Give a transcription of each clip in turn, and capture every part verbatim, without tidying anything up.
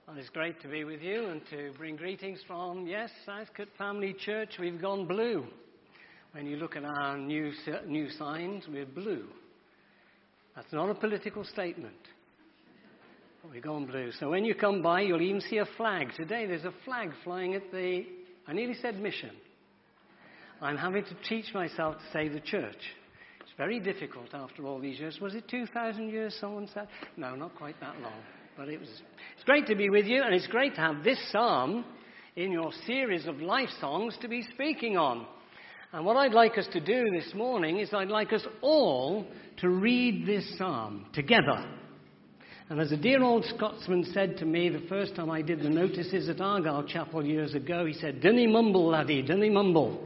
Well, it's great to be with you and to bring greetings from, yes, Southcote Family Church. We've gone blue. When you look at our new, new signs, we're blue. That's not a political statement. But we've gone blue. So when you come by, you'll even see a flag. Today there's a flag flying at the, I nearly said mission. I'm having to teach myself to say the church. It's very difficult after all these years. Was it two thousand years, someone said? No, not quite that long. But it was, it's great to be with you, and it's great to have this psalm in your series of life songs to be speaking on. And what I'd like us to do this morning is I'd like us all to read this psalm together. And as a dear old Scotsman said to me the first time I did the notices at Argyle Chapel years ago, he said, "Dinny mumble, laddie, dinny mumble."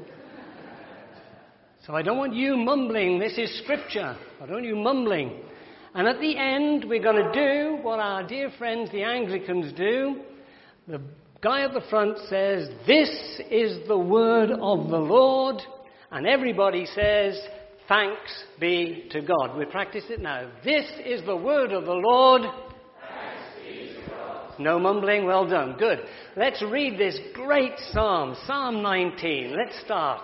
So I don't want you mumbling. This is scripture. I don't want you mumbling. And at the end, we're going to do what our dear friends, the Anglicans, do. The guy at the front says, "This is the word of the Lord." And everybody says, "Thanks be to God." We'll practice it now. This is the word of the Lord. Thanks be to God. No mumbling. Well done. Good. Let's read this great psalm. Psalm nineteen. Let's start.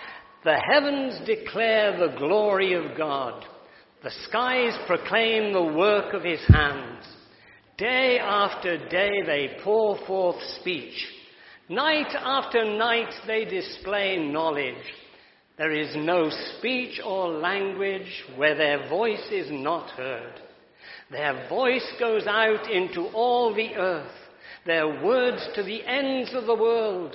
The heavens declare the glory of God. The skies proclaim the work of his hands. Day after day they pour forth speech. Night after night they display knowledge. There is no speech or language where their voice is not heard. Their voice goes out into all the earth, their words to the ends of the world.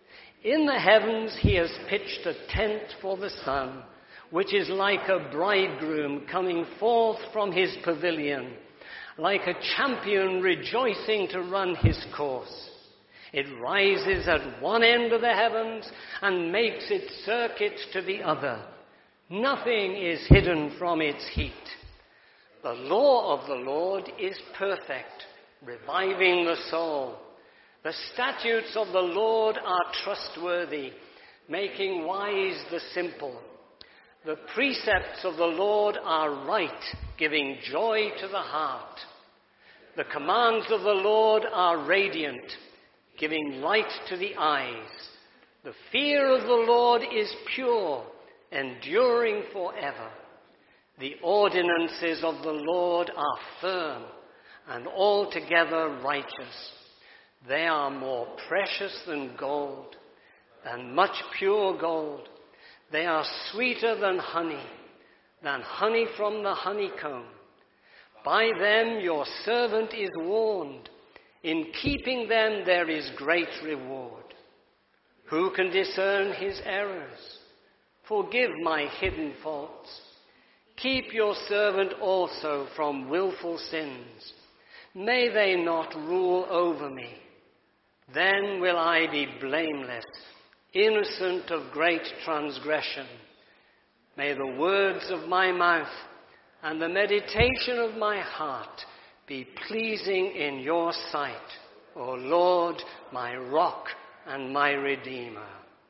In the heavens he has pitched a tent for the sun, which is like a bridegroom coming forth from his pavilion, like a champion rejoicing to run his course. It rises at one end of the heavens and makes its circuit to the other. Nothing is hidden from its heat. The law of the Lord is perfect, reviving the soul. The statutes of the Lord are trustworthy, making wise the simple. The precepts of the Lord are right, giving joy to the heart. The commands of the Lord are radiant, giving light to the eyes. The fear of the Lord is pure, enduring forever. The ordinances of the Lord are firm and altogether righteous. They are more precious than gold, than much pure gold. They are sweeter than honey, than honey from the honeycomb. By them your servant is warned. In keeping them there is great reward. Who can discern his errors? Forgive my hidden faults. Keep your servant also from willful sins. May they not rule over me. Then will I be blameless, innocent of great transgression. May the words of my mouth and the meditation of my heart be pleasing in your sight, O Lord, my rock and my redeemer.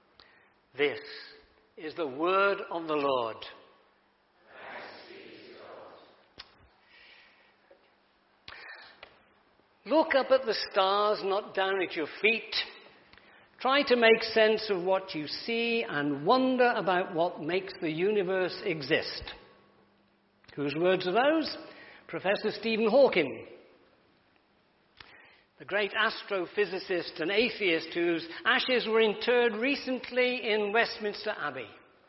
This is the word of the Lord. Look up at the stars, not down at your feet. Try to make sense of what you see and wonder about what makes the universe exist. Whose words are those? Professor Stephen Hawking, the great astrophysicist and atheist whose ashes were interred recently in Westminster Abbey.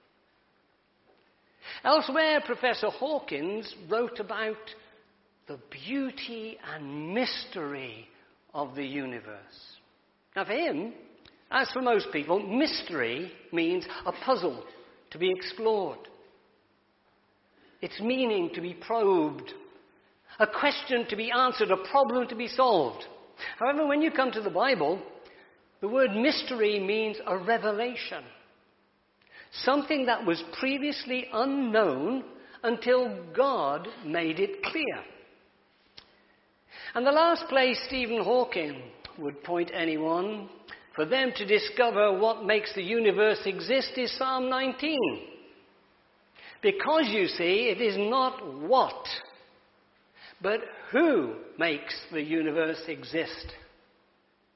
Elsewhere, Professor Hawkins wrote about the beauty and mystery of the universe. Now for him, as for most people, mystery means a puzzle to be explored. Its meaning to be probed. A question to be answered, a problem to be solved. However, when you come to the Bible, the word mystery means a revelation. Something that was previously unknown until God made it clear. And the last place Stephen Hawking would point anyone for them to discover what makes the universe exist is Psalm nineteen. Because, you see, it is not what, but who makes the universe exist.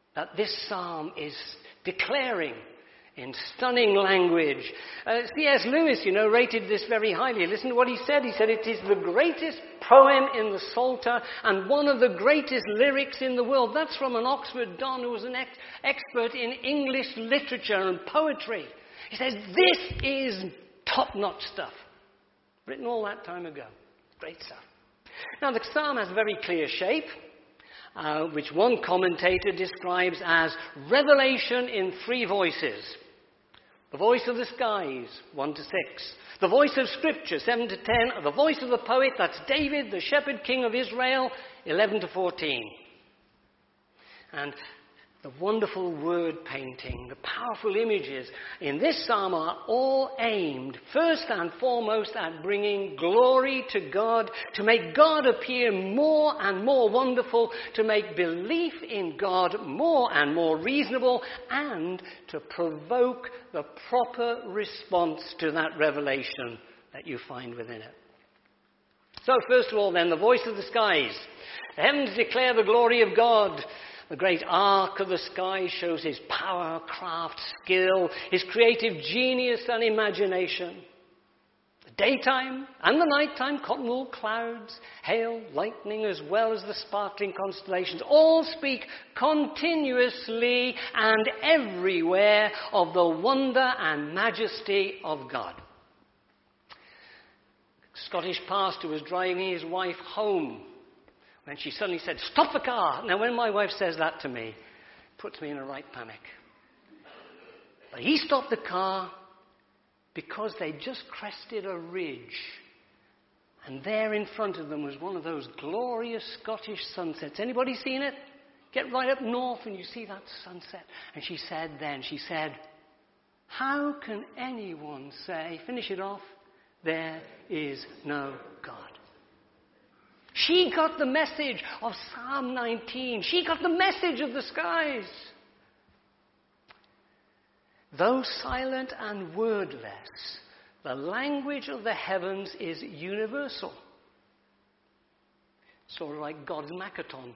that this psalm is declaring in stunning language. Uh, C S Lewis, you know, rated this very highly. Listen to what he said. He said, it is the greatest poem in the Psalter and one of the greatest lyrics in the world. That's from an Oxford Don who was an ex- expert in English literature and poetry. He says, this is top-notch stuff. Written all that time ago. Great stuff. Now, the psalm has a very clear shape, uh, which one commentator describes as revelation in three voices. The voice of the skies, one to six. The voice of Scripture, seven to ten. The voice of the poet, that's David, the shepherd king of Israel, eleven to fourteen. And the wonderful word painting, the powerful images in this psalm are all aimed first and foremost at bringing glory to God, to make God appear more and more wonderful, to make belief in God more and more reasonable, and to provoke the proper response to that revelation that you find within it. So first of all then, the voice of the skies. The heavens declare the glory of God. The great arc of the sky shows his power, craft, skill, his creative genius and imagination. The daytime and the nighttime, cotton wool clouds, hail, lightning, as well as the sparkling constellations, all speak continuously and everywhere of the wonder and majesty of God. A Scottish pastor was driving his wife home, and she suddenly said, "Stop the car." Now, when my wife says that to me, it puts me in a right panic. But he stopped the car because they just crested a ridge. And there in front of them was one of those glorious Scottish sunsets. Anybody seen it? Get right up north and you see that sunset. And she said then, she said, "How can anyone say," finish it off, "there is no God?" She got the message of Psalm nineteen. She got the message of the skies. Though silent and wordless, the language of the heavens is universal. Sort of like God's Makaton.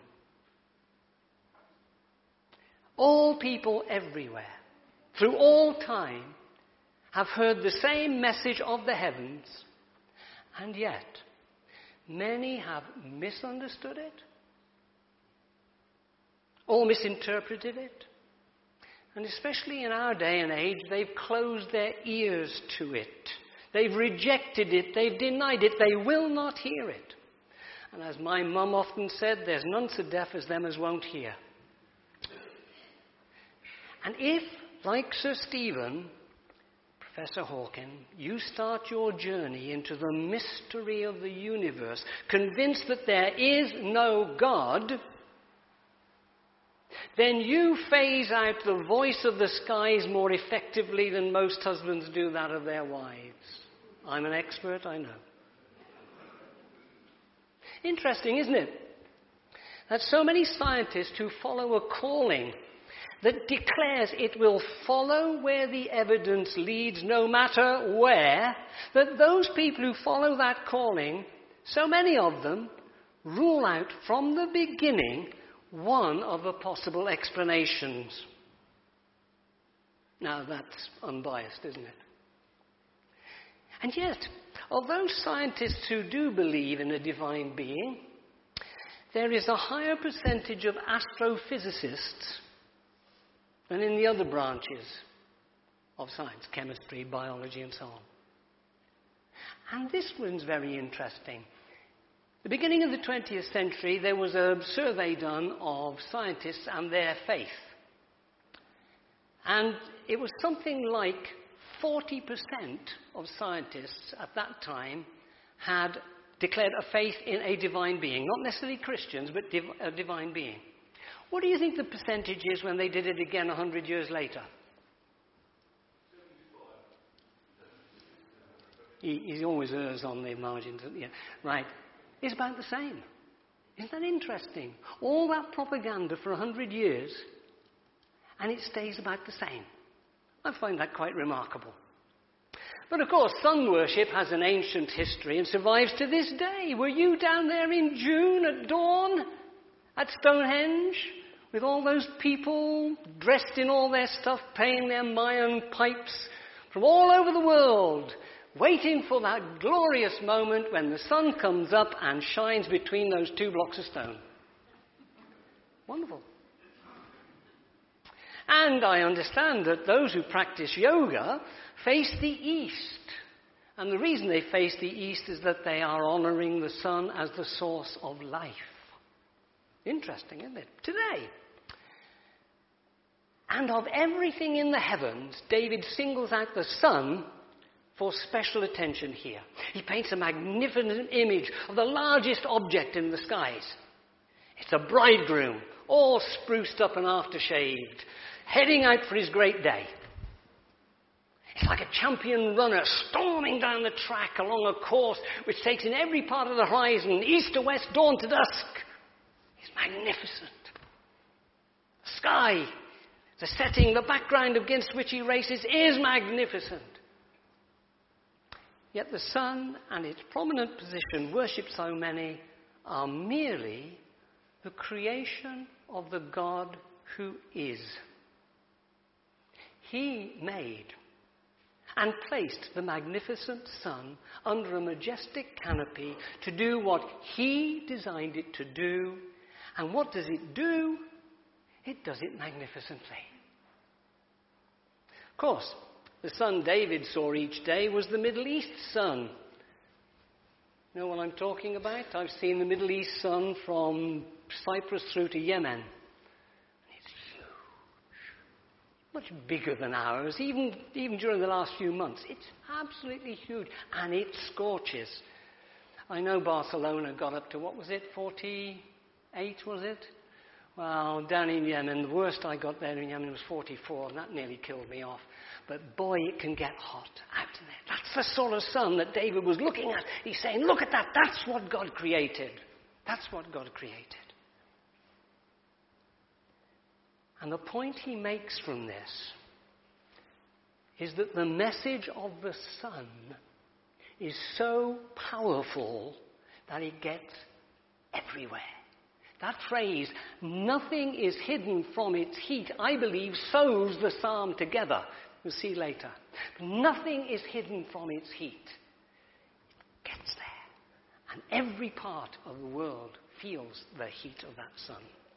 All people everywhere, through all time, have heard the same message of the heavens, and yet many have misunderstood it or misinterpreted it. And especially in our day and age, they've closed their ears to it. They've rejected it. They've denied it. They will not hear it. And as my mum often said, there's none so deaf as them as won't hear. And if, like Sir Stephen, Professor Hawken, you start your journey into the mystery of the universe, convinced that there is no God, then you phase out the voice of the skies more effectively than most husbands do that of their wives. I'm an expert, I know. Interesting, isn't it? That so many scientists who follow a calling that declares it will follow where the evidence leads, no matter where, that those people who follow that calling, so many of them, rule out from the beginning one of the possible explanations. Now that's unbiased, isn't it? And yet, of those scientists who do believe in a divine being, there is a higher percentage of astrophysicists than in the other branches of science, chemistry, biology, and so on. And this one's very interesting. The beginning of the twentieth century, there was a survey done of scientists and their faith. And it was something like forty percent of scientists at that time had declared a faith in a divine being. Not necessarily Christians, but div- a divine being. What do you think the percentage is when they did it again a hundred years later? He, he always errs on the margins. Yeah, right. It's about the same. Isn't that interesting? All that propaganda for a hundred years, and it stays about the same. I find that quite remarkable. But of course, sun worship has an ancient history and survives to this day. Were you down there in June at dawn at Stonehenge? with all those people dressed in all their stuff, playing their Mayan pipes from all over the world, waiting for that glorious moment when the sun comes up and shines between those two blocks of stone. Wonderful. And I understand that those who practice yoga face the east. And the reason they face the east is that they are honouring the sun as the source of life. Interesting, isn't it? Today. And of everything in the heavens, David singles out the sun for special attention here. He paints a magnificent image of the largest object in the skies. It's a bridegroom, all spruced up and aftershaved, heading out for his great day. It's like a champion runner storming down the track along a course which takes in every part of the horizon, east to west, dawn to dusk. It's magnificent. The sky, the setting, the background against which he races is magnificent. Yet the sun and its prominent position, worshipped so many, are merely the creation of the God who is. He made and placed the magnificent sun under a majestic canopy to do what he designed it to do. And what does it do? It does it magnificently. Of course, the sun David saw each day was the Middle East sun. You know what I'm talking about? I've seen the Middle East sun from Cyprus through to Yemen. It's huge. Much bigger than ours, even, even during the last few months. It's absolutely huge. And it scorches. I know Barcelona got up to, what was it, forty-eight, was it? Well, down in Yemen, the worst I got there in Yemen was forty-four, and that nearly killed me off. But boy, it can get hot out in there. That's the sort of sun that David was looking at. He's saying, look at that. That's what God created. That's what God created. And the point he makes from this is that the message of the sun is so powerful that it gets everywhere. That phrase, nothing is hidden from its heat, I believe, sews the psalm together. We'll see later. Nothing is hidden from its heat. It gets there. And every part of the world feels the heat of that sun.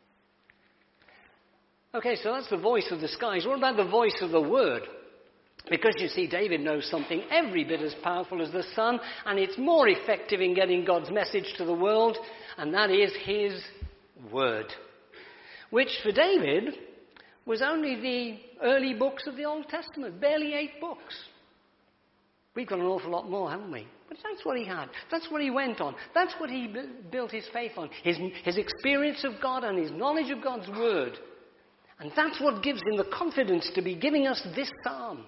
Okay, so that's the voice of the skies. What about the voice of the word? Because you see, David knows something every bit as powerful as the sun, and it's more effective in getting God's message to the world, and that is his word. Which for David was only the early books of the Old Testament, barely eight books. We've got an awful lot more, haven't we? But that's what he had. That's what he went on. That's what he b- built his faith on. His, his experience of God and his knowledge of God's word. And that's what gives him the confidence to be giving us this psalm.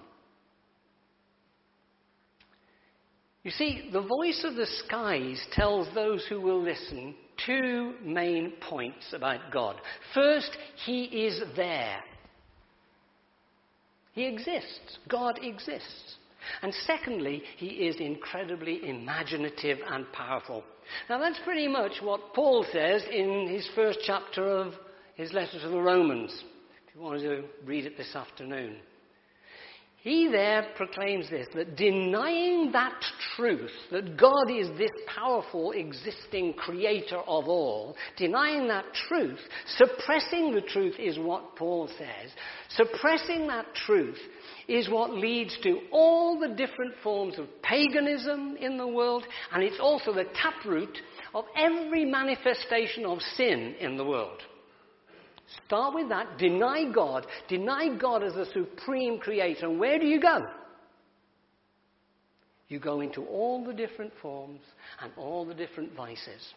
You see, the voice of the skies tells those who will listen two main points about God. First, he is there. He exists. God exists. And secondly, he is incredibly imaginative and powerful. Now that's pretty much what Paul says in his first chapter of his letter to the Romans. If you want to read it this afternoon. He there proclaims this, that denying that truth, that God is this powerful, existing creator of all, denying that truth, suppressing the truth is what Paul says. Suppressing that truth is what leads to all the different forms of paganism in the world, and it's also the taproot of every manifestation of sin in the world. Start with that. Deny God. Deny God as the supreme creator. And where do you go? You go into all the different forms and all the different vices.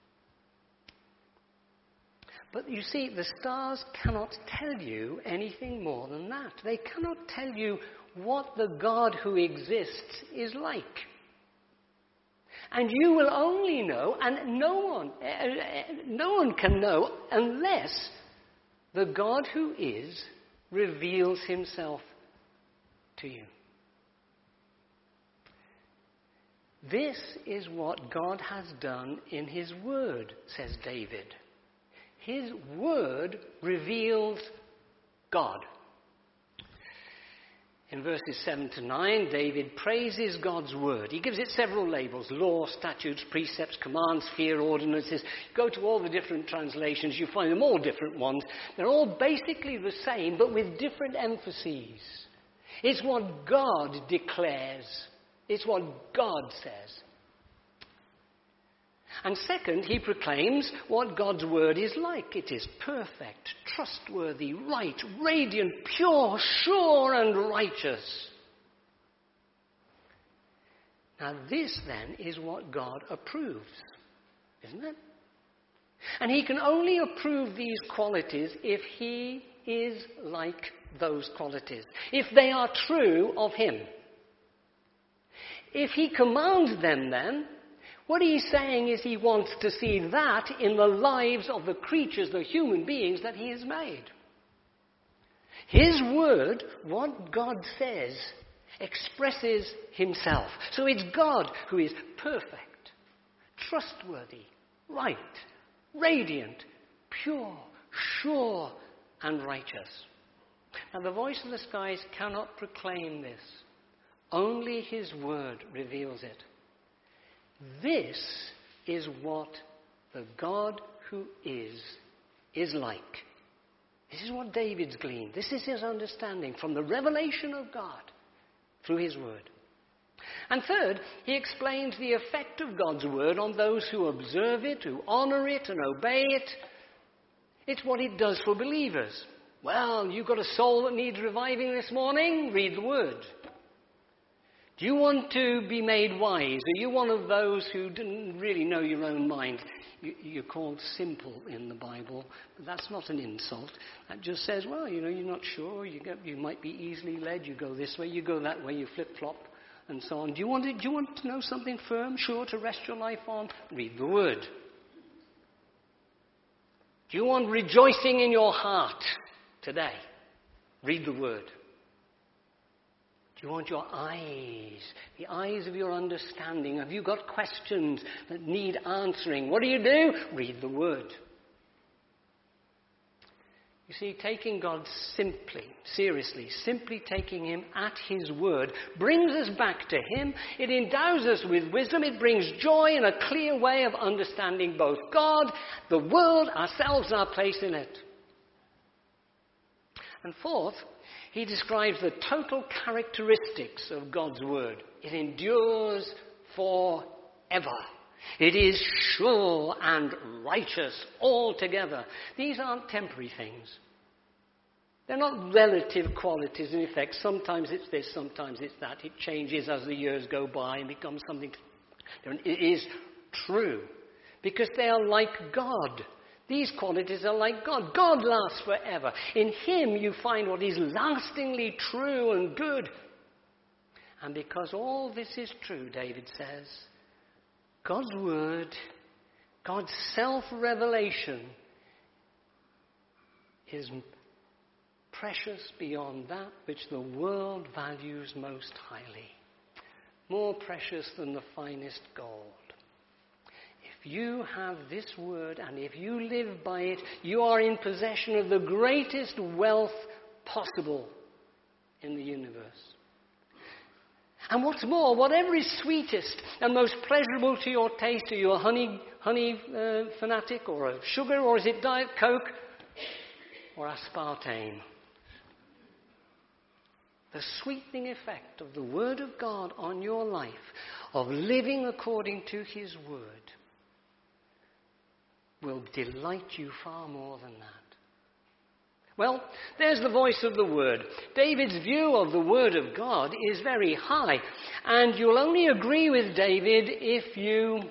But you see, the stars cannot tell you anything more than that. They cannot tell you what the God who exists is like. And you will only know, and no one, uh, no one can know unless the God who is reveals himself to you. This is what God has done in his word, says David. His word reveals God. In verses seven to nine, David praises God's word. He gives it several labels: law, statutes, precepts, commands, fear, ordinances. Go to all the different translations, you find them all different ones. They're all basically the same, but with different emphases. It's what God declares. It's what God says. And second, he proclaims what God's word is like. It is perfect, trustworthy, right, radiant, pure, sure, and righteous. Now this then is what God approves, isn't it? And he can only approve these qualities if he is like those qualities, if they are true of him. If he commands them then, what he's saying is he wants to see that in the lives of the creatures, the human beings that he has made. His word, what God says, expresses himself. So it's God who is perfect, trustworthy, right, radiant, pure, sure, and righteous. Now the voice of the skies cannot proclaim this. Only his word reveals it. This is what the God who is, is like. This is what David's gleaned. This is his understanding from the revelation of God through his word. And third, he explains the effect of God's word on those who observe it, who honor it and obey it. It's what it does for believers. Well, you've got a soul that needs reviving this morning? Read the word. Do you want to be made wise? Are you one of those who didn't really know your own mind? You, you're called simple in the Bible, but that's not an insult. That just says, well, you know, you're not sure. You, get, you might be easily led. You go this way, you go that way, you flip-flop, and so on. Do you want to, do you want to know something firm, sure to rest your life on? Read the word. Do you want rejoicing in your heart today? Read the word. You want your eyes, the eyes of your understanding. Have you got questions that need answering? What do you do? Read the word. You see, taking God simply, seriously, simply taking him at his word brings us back to him. It endows us with wisdom. It brings joy and a clear way of understanding both God, the world, ourselves, and our place in it. And fourth, he describes the total characteristics of God's word. It endures forever. It is sure and righteous altogether. These aren't temporary things. They're not relative qualities in effect. Sometimes it's this, sometimes it's that. It changes as the years go by and becomes something different. It is true because they are like God. These qualities are like God. God lasts forever. In him you find what is lastingly true and good. And because all this is true, David says, God's word, God's self-revelation is precious beyond that which the world values most highly. More precious than the finest gold. If you have this word and if you live by it, you are in possession of the greatest wealth possible in the universe. And what's more, whatever is sweetest and most pleasurable to your taste, are you a honey, honey uh, fanatic or a sugar, or is it Diet Coke or aspartame? The sweetening effect of the word of God on your life, of living according to his word, will delight you far more than that. Well, there's the voice of the word. David's view of the word of God is very high, and you'll only agree with David if you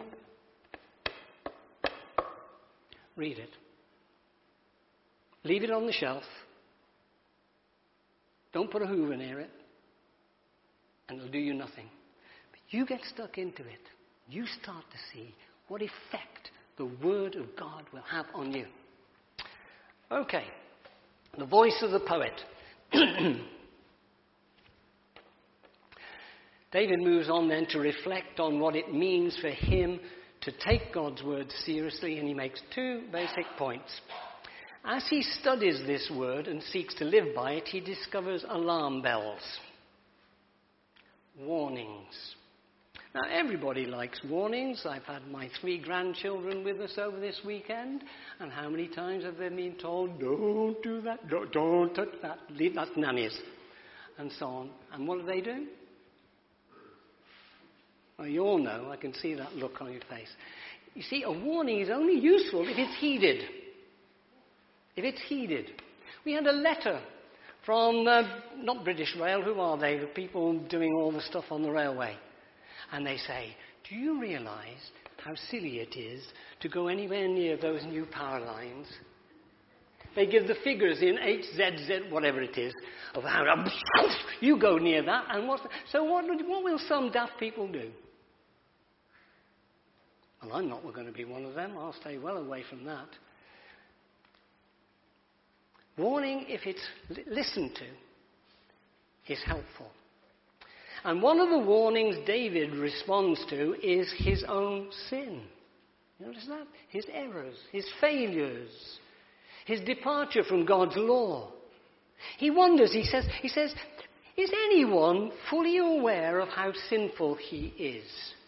read it. Leave it on the shelf. Don't put a Hoover near it, and it'll do you nothing. But you get stuck into it. You start to see what effect the word of God will have on you. Okay. The voice of the poet. David moves on then to reflect on what it means for him to take God's word seriously, and he makes two basic points. As he studies this word and seeks to live by it, he discovers alarm bells, warnings. Now, everybody likes warnings. I've had my three grandchildren with us over this weekend, and how many times have they been told, don't do that, don't, don't touch that, leave that, nannies, and so on. And what do they do? Well, you all know, I can see that look on your face. You see, a warning is only useful if it's heeded. If it's heeded. We had a letter from, uh, not British Rail, who are they? The people doing all the stuff on the railway. And they say, do you realise how silly it is to go anywhere near those new power lines? They give the figures in H Z Z, whatever it is, of how you go near that. And what's the, so what, what will some daft people do? Well, I'm not going to be one of them. I'll stay well away from that. Warning, if it's li- listened to, is helpful. And one of the warnings David responds to is his own sin. You notice that? His errors, his failures, his departure from God's law. He wonders, he says, he says, is anyone fully aware of how sinful he is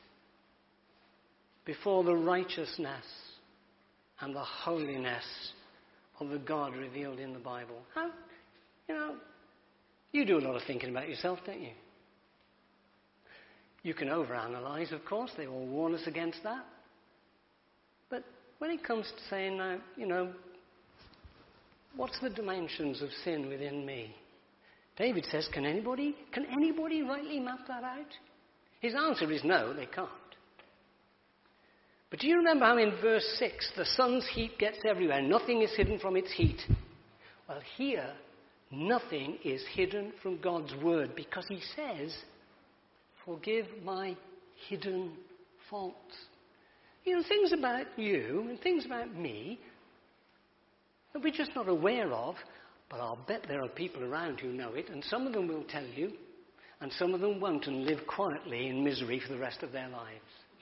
before the righteousness and the holiness of the God revealed in the Bible? How, you know, you do a lot of thinking about yourself, don't you? You can overanalyze, of course. They all warn us against that. But when it comes to saying, now, you know, what's the dimensions of sin within me? David says, can anybody, can anybody rightly map that out? His answer is no, they can't. But do you remember how in verse six, the sun's heat gets everywhere. Nothing is hidden from its heat. Well, here, nothing is hidden from God's word, because he says, forgive my hidden faults. You know, things about you and things about me that we're just not aware of, but I'll bet there are people around who know it, and some of them will tell you, and some of them won't, and live quietly in misery for the rest of their lives.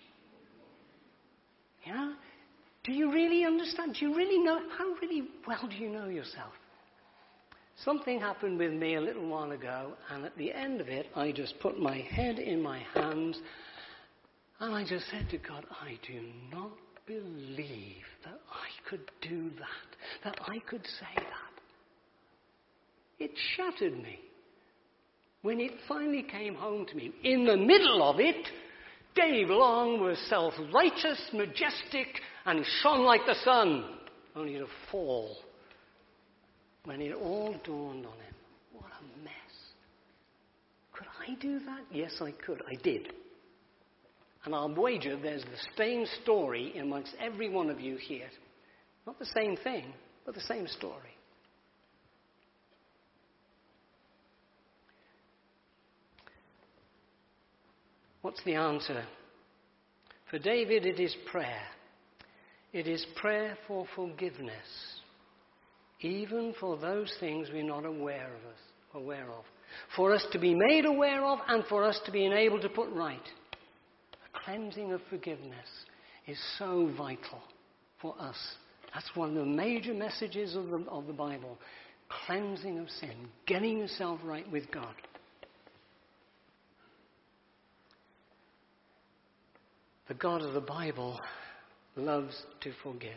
You know? Do you really understand? Do you really know? How really well do you know yourself? Something happened with me a little while ago, and at the end of it, I just put my head in my hands, and I just said to God, I do not believe that I could do that, that I could say that. It shattered me. When it finally came home to me, in the middle of it, Dave Long was self-righteous, majestic, and he shone like the sun, only to fall. When it all dawned on him, what a mess. Could I do that? Yes, I could. I did. And I'll wager there's the same story amongst every one of you here. Not the same thing, but the same story. What's the answer? For David, it is prayer. It is prayer for forgiveness. Even for those things we're not aware of us, aware of. For us to be made aware of, and for us to be enabled to put right. A cleansing of forgiveness is so vital for us. That's one of the major messages of the, of the Bible. Cleansing of sin. Getting yourself right with God. The God of the Bible loves to forgive.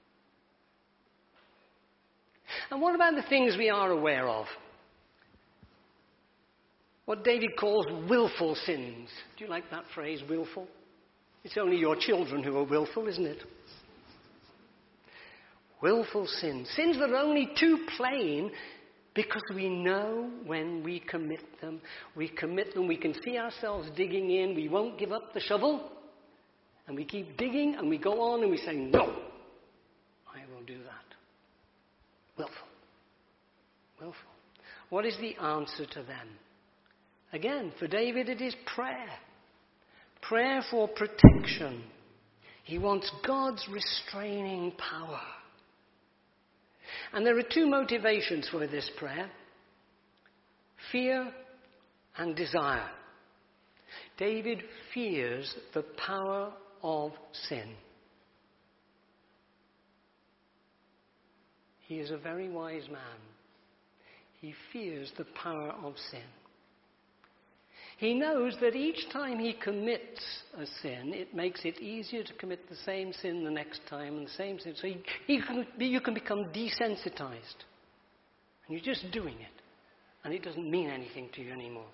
And what about the things we are aware of? What David calls willful sins. Do you like that phrase, willful? It's only your children who are willful, isn't it? Willful sins. Sins that are only too plain because we know when we commit them. We commit them, we can see ourselves digging in. We won't give up the shovel. And we keep digging and we go on and we say, no, I will do that. Willful. Willful. What is the answer to them? Again, for David, it is prayer. Prayer for protection. He wants God's restraining power. And there are two motivations for this prayer. Fear and desire. David fears the power of sin. He is a very wise man. He fears the power of sin. He knows that each time he commits a sin, it makes it easier to commit the same sin the next time and the same sin. So he, he can, you can become desensitized. And you're just doing it. And it doesn't mean anything to you anymore.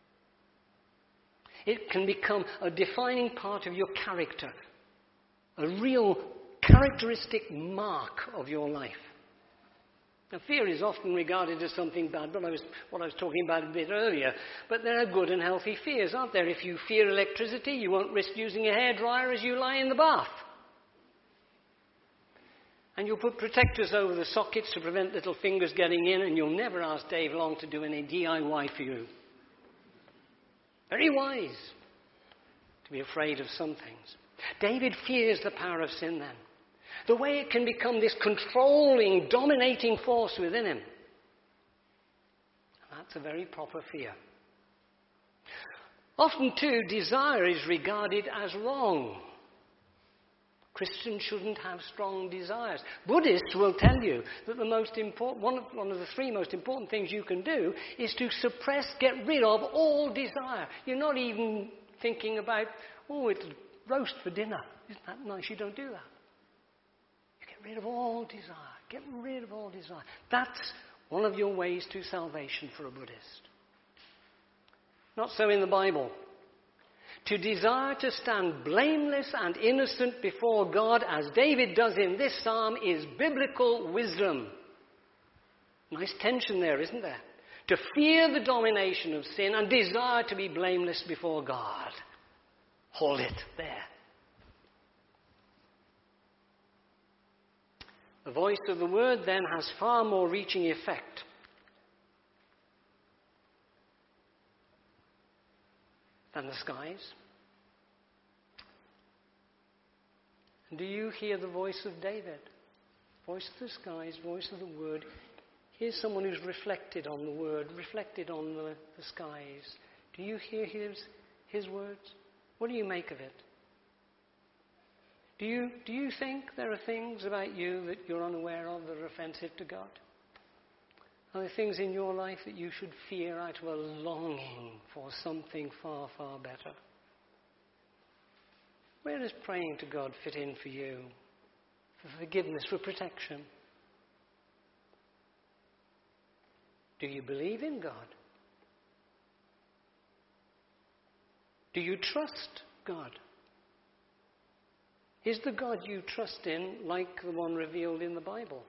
It can become a defining part of your character. A real characteristic mark of your life. Now, fear is often regarded as something bad, but I was, what I was talking about a bit earlier. But there are good and healthy fears, aren't there? If you fear electricity, you won't risk using a hairdryer as you lie in the bath. And you'll put protectors over the sockets to prevent little fingers getting in, and you'll never ask Dave Long to do any D I Y for you. Very wise to be afraid of some things. David fears the power of sin then. The way it can become this controlling, dominating force within him. And that's a very proper fear. Often, too, desire is regarded as wrong. Christians shouldn't have strong desires. Buddhists will tell you that the most important, one of, one of the three most important things you can do is to suppress, get rid of all desire. You're not even thinking about, oh, it's roast for dinner. Isn't that nice? You don't do that. Get rid of all desire. Get rid of all desire. That's one of your ways to salvation for a Buddhist. Not so in the Bible. To desire to stand blameless and innocent before God, as David does in this psalm, is biblical wisdom. Nice tension there, isn't there? To fear the domination of sin and desire to be blameless before God. Hold it there. The voice of the word then has far more reaching effect than the skies. And do you hear the voice of David? Voice of the skies, voice of the word. Here's someone who's reflected on the word, reflected on the, the skies. Do you hear his, his words? What do you make of it? Do you, do you think there are things about you that you're unaware of that are offensive to God? Are there things in your life that you should fear out of a longing for something far, far better? Where does praying to God fit in for you? For forgiveness, for protection? Do you believe in God? Do you trust God? Is the God you trust in like the one revealed in the Bible?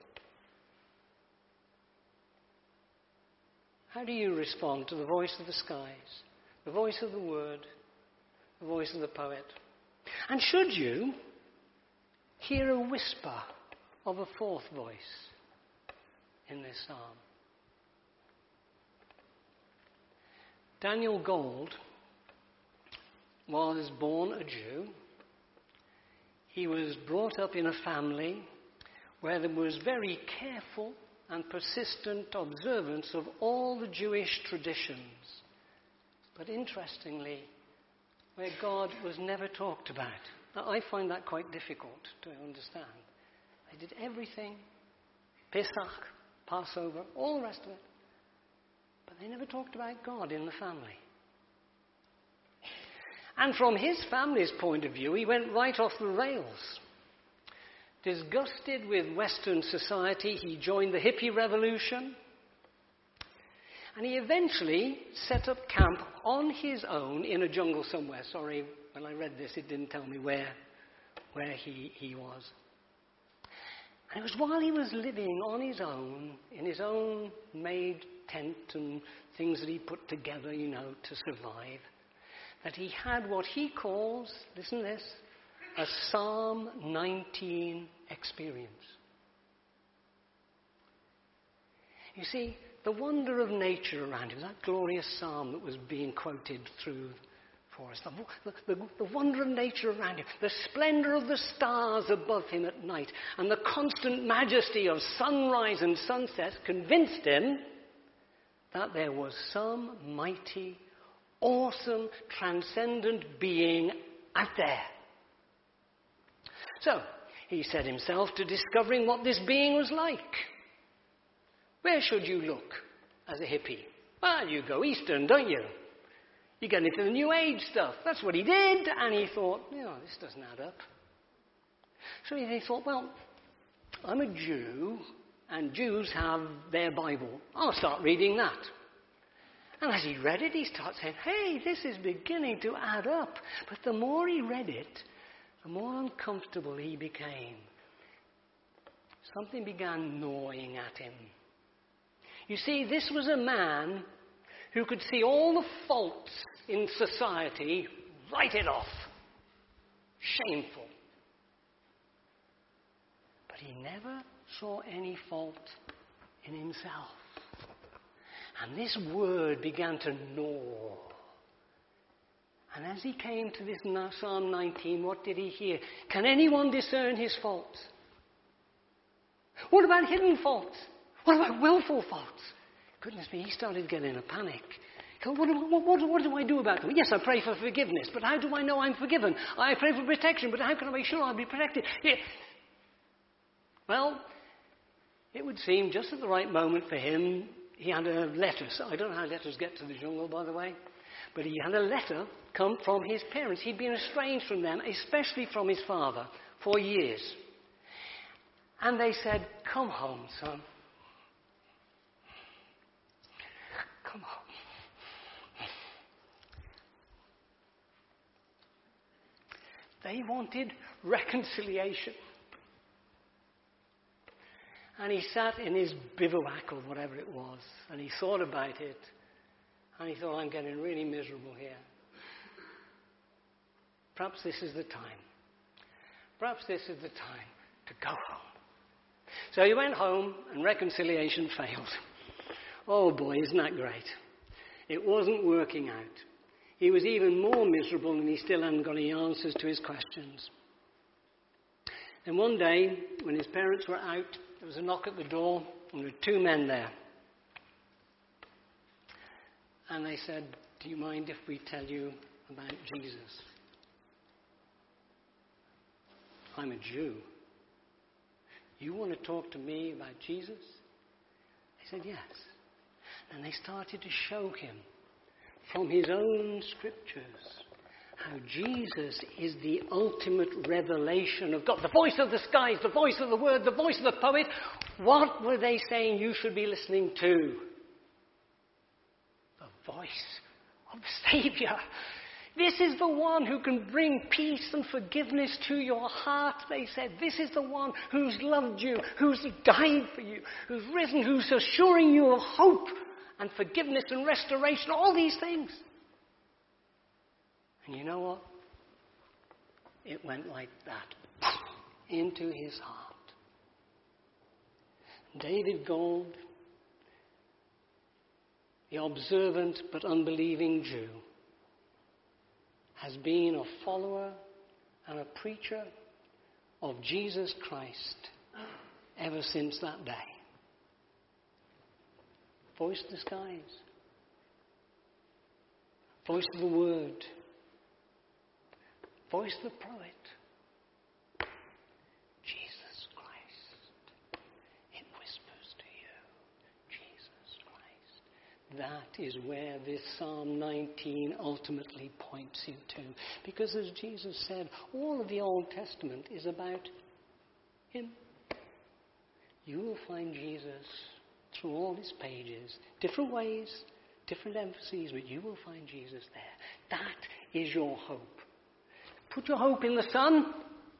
How do you respond to the voice of the skies, the voice of the word, the voice of the poet? And should you hear a whisper of a fourth voice in this psalm? Daniel Gold was born a Jew. He was brought up in a family where there was very careful and persistent observance of all the Jewish traditions. But interestingly, where God was never talked about. Now, I find that quite difficult to understand. They did everything, Pesach, Passover, all the rest of it. But they never talked about God in the family. And from his family's point of view, he went right off the rails. Disgusted with Western society, he joined the hippie revolution. And he eventually set up camp on his own in a jungle somewhere. Sorry, when I read this, it didn't tell me where, where he, he was. And it was while he was living on his own, in his own made tent and things that he put together, you know, to survive, that he had what he calls, listen to this, a Psalm nineteen experience. You see, the wonder of nature around him, that glorious psalm that was being quoted through for us, the, the, the wonder of nature around him, the splendor of the stars above him at night, and the constant majesty of sunrise and sunset convinced him that there was some mighty, awesome, transcendent being out there So, he set himself to discovering what this being was like. Where should you look as a hippie? Well, you go Eastern, don't you? You get into the New Age stuff. That's what he did. And he thought, you know, this doesn't add up. So he thought, well, I'm a Jew, and Jews have their Bible. I'll start reading that. And as he read it, he started saying, hey, this is beginning to add up. But the more he read it, the more uncomfortable he became. Something began gnawing at him. You see, this was a man who could see all the faults in society, write it off. Shameful. But he never saw any fault in himself. And this word began to gnaw. And as he came to this Psalm nineteen, what did he hear? Can anyone discern his faults? What about hidden faults? What about willful faults? Goodness me, he started getting a panic. What, what, what, what do I do about them? Yes, I pray for forgiveness, but how do I know I'm forgiven? I pray for protection, but how can I be sure I'll be protected? Yeah. Well, it would seem just at the right moment for him, he had a letter. So I don't know how letters get to the jungle, by the way. But he had a letter come from his parents. He'd been estranged from them, especially from his father, for years. And they said, come home, son. Come home. They wanted reconciliation. And he sat in his bivouac or whatever it was, and he thought about it, and he thought, I'm getting really miserable here. Perhaps this is the time. Perhaps this is the time to go home. So he went home, and reconciliation failed. Oh boy, isn't that great? It wasn't working out. He was even more miserable, and he still hadn't got any answers to his questions. And one day, when his parents were out, there was a knock at the door, and there were two men there. And they said, do you mind if we tell you about Jesus? I'm a Jew. You want to talk to me about Jesus? They said, yes. And they started to show him from his own scriptures how Jesus is the ultimate revelation of God. The voice of the skies, the voice of the word, the voice of the poet. What were they saying you should be listening to? The voice of the Savior. This is the one who can bring peace and forgiveness to your heart, they said. This is the one who's loved you, who's died for you, who's risen, who's assuring you of hope and forgiveness and restoration, all these things. And you know what? It went like that, into his heart. David Gold, the observant but unbelieving Jew, has been a follower and a preacher of Jesus Christ ever since that day. Voice of the skies. Voice of the word. Voice of the poet. Jesus Christ. It whispers to you. Jesus Christ. That is where this Psalm nineteen ultimately points you to. Because as Jesus said, all of the Old Testament is about him. You will find Jesus through all his pages. Different ways, different emphases, but you will find Jesus there. That is your hope. Put your hope in the sun.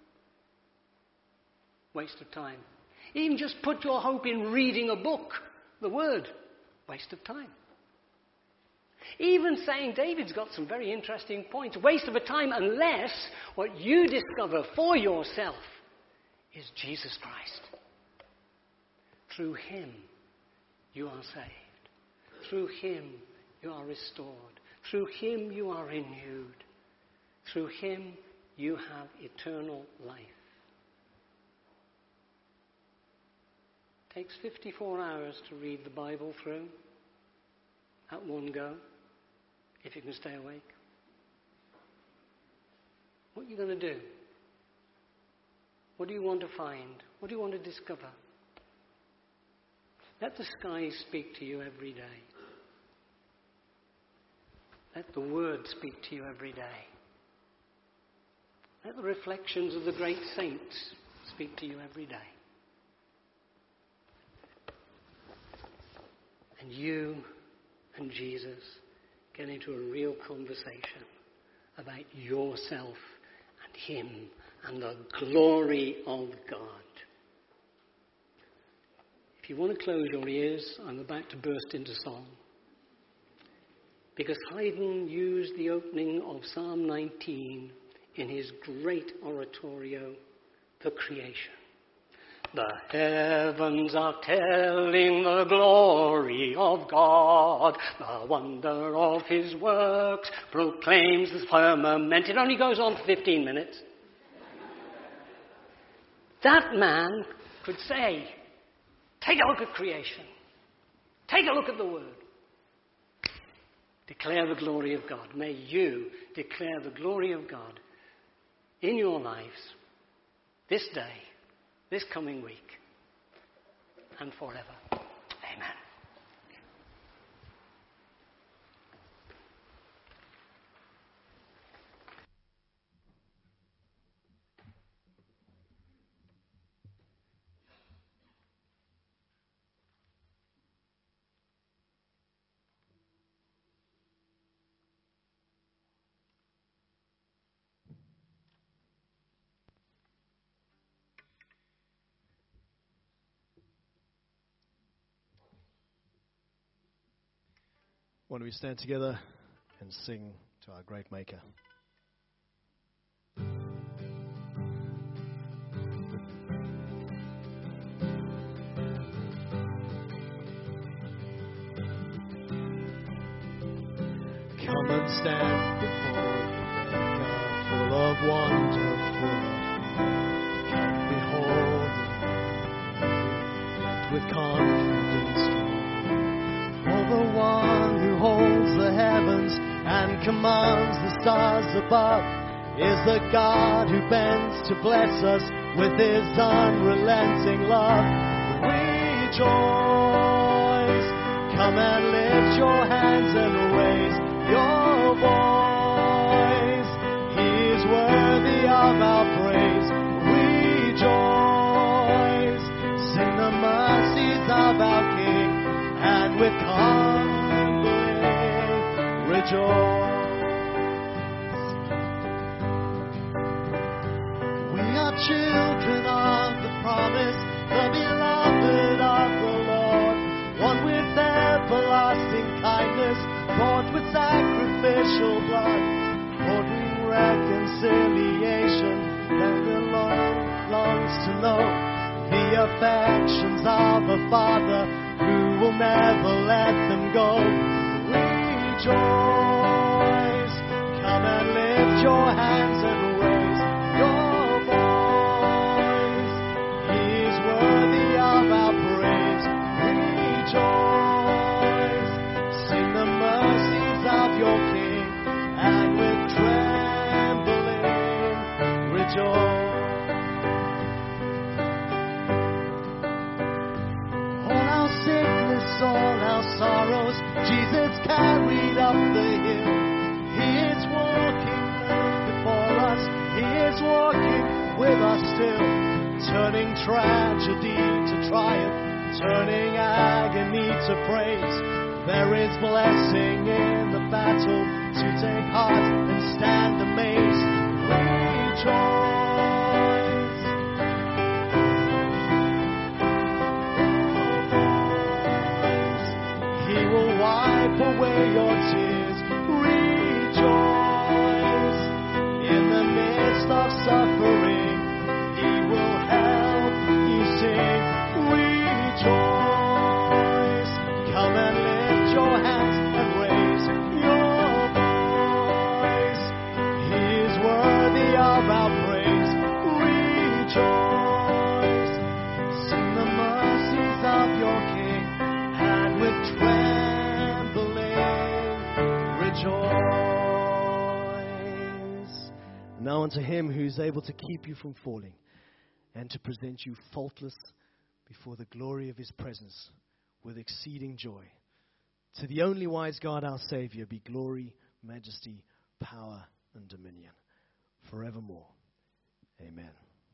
Waste of time. Even just put your hope in reading a book, the Word. Waste of time. Even saying David's got some very interesting points. Waste of a time unless what you discover for yourself is Jesus Christ. Through him you are saved. Through him you are restored. Through him you are renewed. Through him you have eternal life. It takes fifty-four hours to read the Bible through at one go, if you can stay awake. What are you going to do? What do you want to find? What do you want to discover? Let the skies speak to you every day. Let the Word speak to you every day. Let the reflections of the great saints speak to you every day. And you and Jesus get into a real conversation about yourself and Him and the glory of God. If you want to close your ears, I'm about to burst into song. Because Haydn used the opening of Psalm nineteen in his great oratorio, The Creation. The heavens are telling the glory of God. The wonder of His works proclaims the firmament. It only goes on for fifteen minutes. That man could say, take a look at creation. Take a look at the Word. Declare the glory of God. May you declare the glory of God in your lives this day, this coming week, and forever. Amen. Why don't we stand together and sing to our great Maker? Come and stand before the Maker, full of wonder, full of faith. Come behold Him, with confidence strong. For the one who holds the heavens and commands the stars above is the God who bends to bless us with His unrelenting love. Rejoice, come and lift your hands and raise your voice. He is worthy of our praise. Rejoice, sing the mercies of our King, and with humbling rejoice. We are children of the promise, the beloved of the Lord, one with everlasting kindness, bought with sacrificial blood, courting reconciliation, and the Lord longs to know the affections of a Father who will never let them go. Rejoice, come and lift your hands and raise your voice. He is worthy of our praise. Rejoice, sing the mercies of your King, and with trembling rejoice. All our sorrows Jesus carried up the hill. He is walking before us. He is walking with us still, turning tragedy to triumph, turning agony to praise. There is blessing in the battle to take heart and stand amazed. Rejoice. Wipe away your tears. Rejoice. In the midst of suffering, He will help you sing. Rejoice. Come and lift your hands and raise your voice. He is worthy of our praise. Rejoice. Sing the mercies of your King, and with trembling rejoice. Now unto Him who is able to keep you from falling and to present you faultless before the glory of his presence with exceeding joy. To the only wise God, our Savior, be glory, majesty, power, and dominion forevermore. Amen.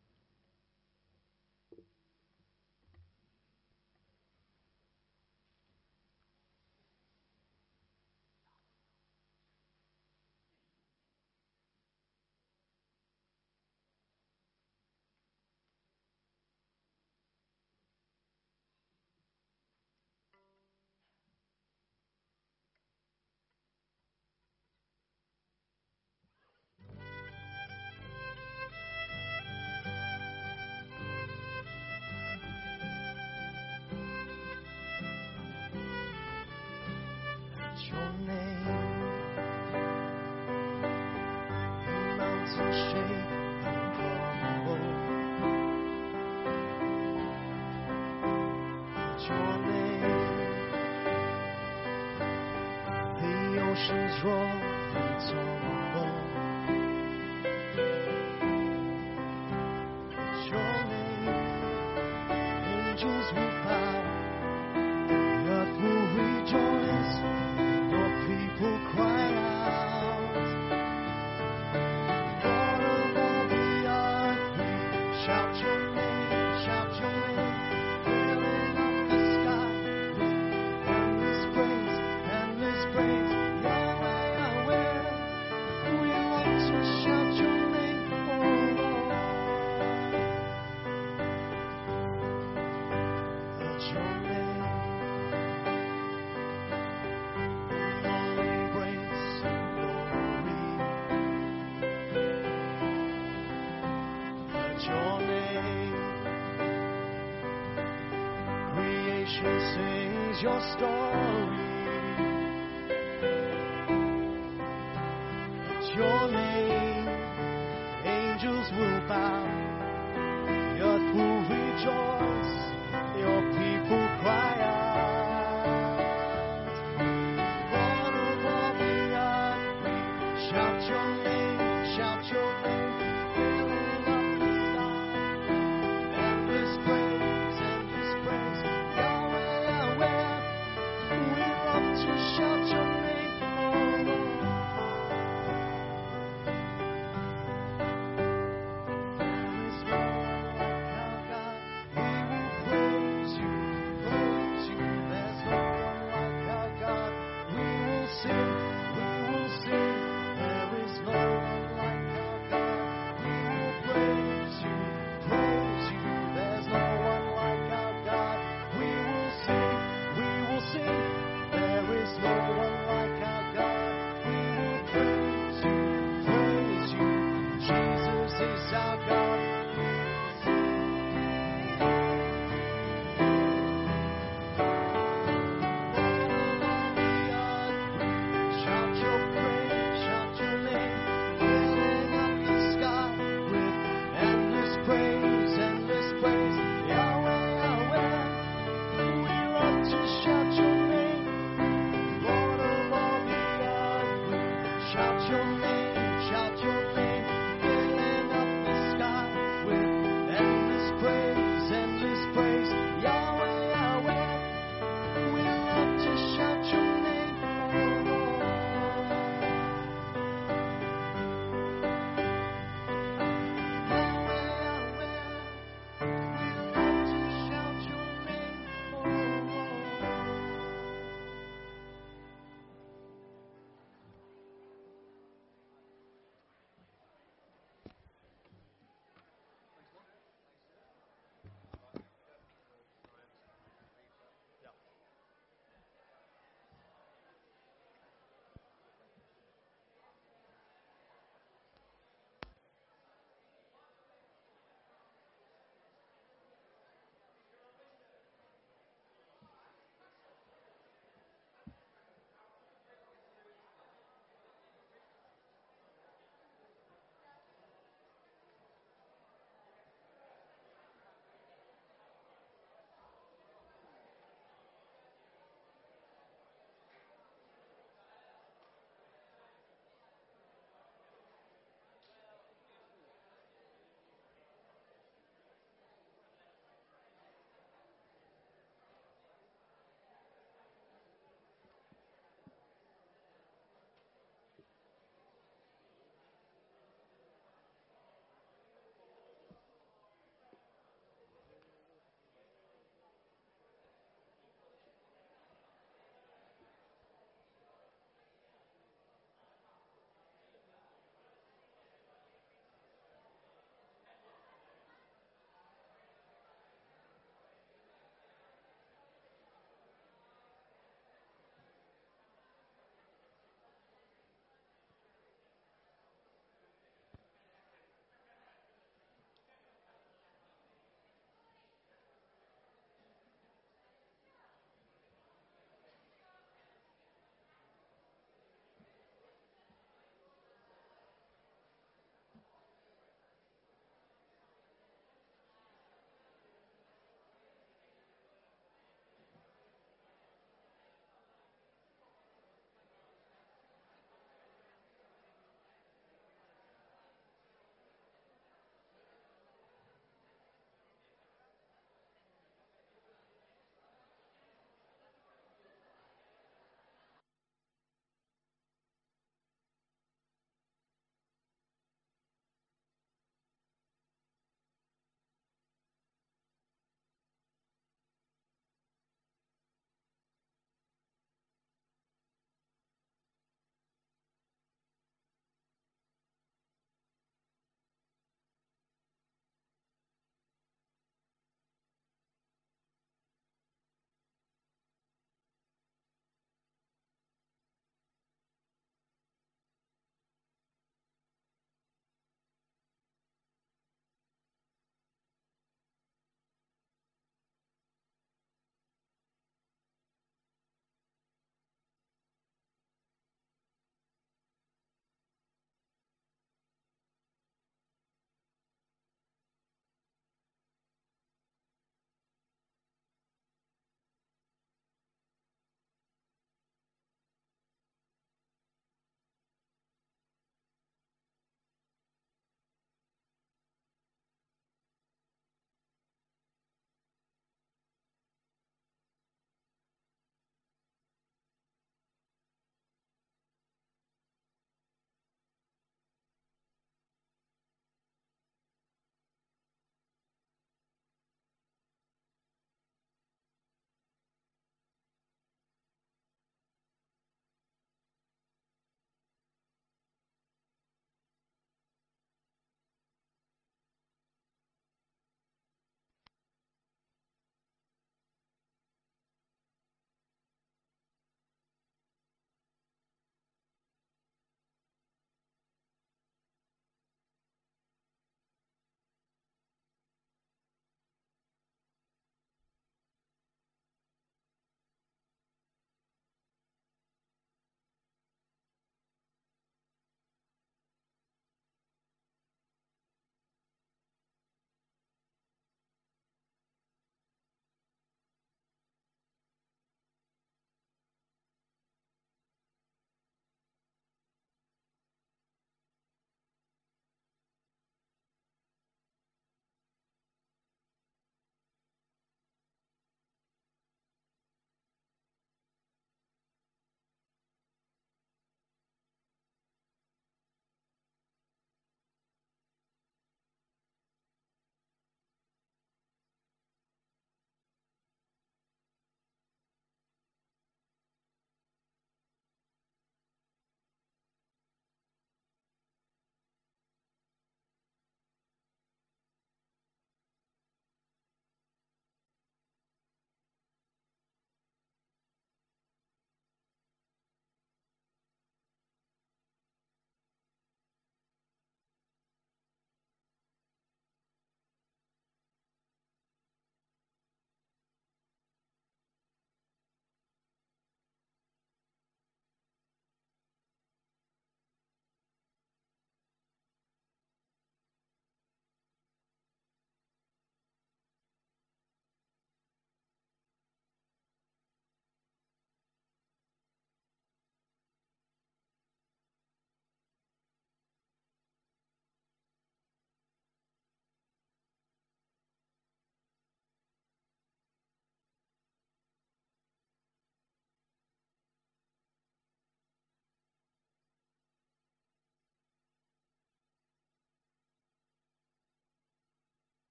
Your name, mountains shake and crumble. Your name, the oceans roll and tumble. Your name, angels will bow, the earth will rejoice. People cry out, Lord of all the earth, we shout your name, shout your name, filling up the sky with endless praise, endless praise, Yahweh, Yahweh. We long to shout your name, oh Lord. Let your name your name, creation sings your story. It's your name, angels will bow.